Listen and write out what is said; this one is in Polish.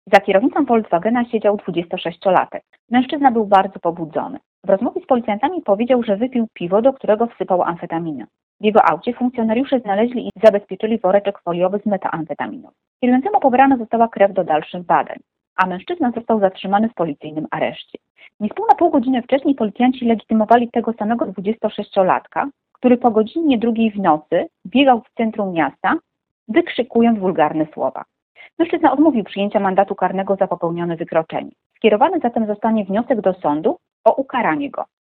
Za kierownicą Volkswagena siedział 26-latek. Mężczyzna był bardzo pobudzony. W rozmowie z policjantami powiedział, że wypił piwo, do którego wsypał amfetaminę. W jego aucie funkcjonariusze znaleźli i zabezpieczyli woreczek foliowy z metamfetaminą. Kierującemu pobrana została krew do dalszych badań, a mężczyzna został zatrzymany w policyjnym areszcie. Niespełna pół godziny wcześniej policjanci legitymowali tego samego 26-latka, który po godzinie 2 w nocy biegał w centrum miasta, wykrzykując wulgarne słowa. Mężczyzna odmówił przyjęcia mandatu karnego za popełnione wykroczenie. Skierowany zatem zostanie wniosek do sądu o ukaranie go.